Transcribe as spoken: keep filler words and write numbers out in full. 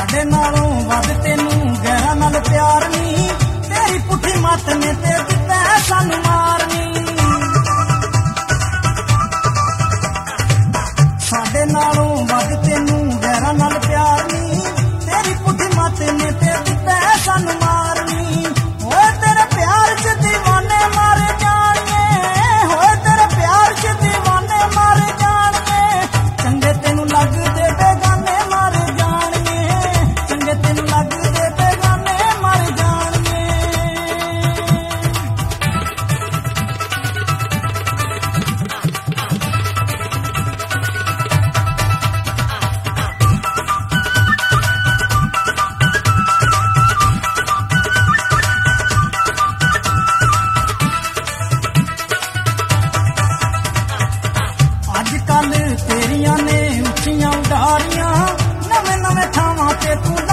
साडे नालों वध तेनू गैरां नाल प्यार नी, तेरी पुठी मत ने ते दित्ता सानू मारनी। साडे नालों वध तेनू गैरां नाल प्यार नी, तेरी पुठी मत ने ते दित्ता सानू मारनी। होए तेरे प्यार च दीवाने मर जाणगे, होए तेरे प्यार च दीवाने मर जाणगे, चंगे तेनू लगदे बेगाने मर जाणगे, चंगे तेनू लगदे बेगाने मर जाणगे। अजकल तेरियां ने उच्चियां उडारियां, नवें नवें थावां ते तू